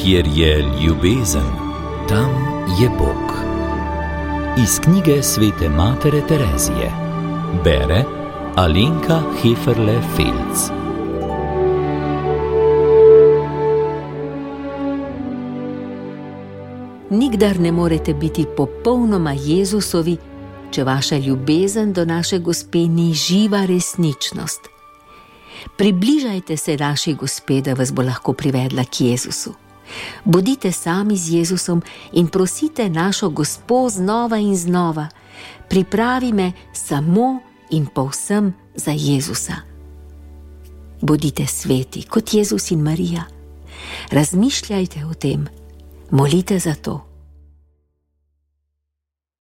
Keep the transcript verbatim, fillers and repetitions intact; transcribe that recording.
Kjer je ljubezen, tam je Bog. Iz knjige svete matere Terezije. Bere Alenka Heferle-Felc. Nikdar ne morete biti popolnoma Jezusovi, če vaša ljubezen do naše Gospe ni živa resničnost. Približajte se naši Gospe, da vas bo lahko privedla k Jezusu. Bodite sami z Jezusom in prosite našo Gospo znova in znova: pripravi me samo in povsem za Jezusa. Bodite sveti kot Jezus in Marija. Razmišljajte o tem. Molite za to.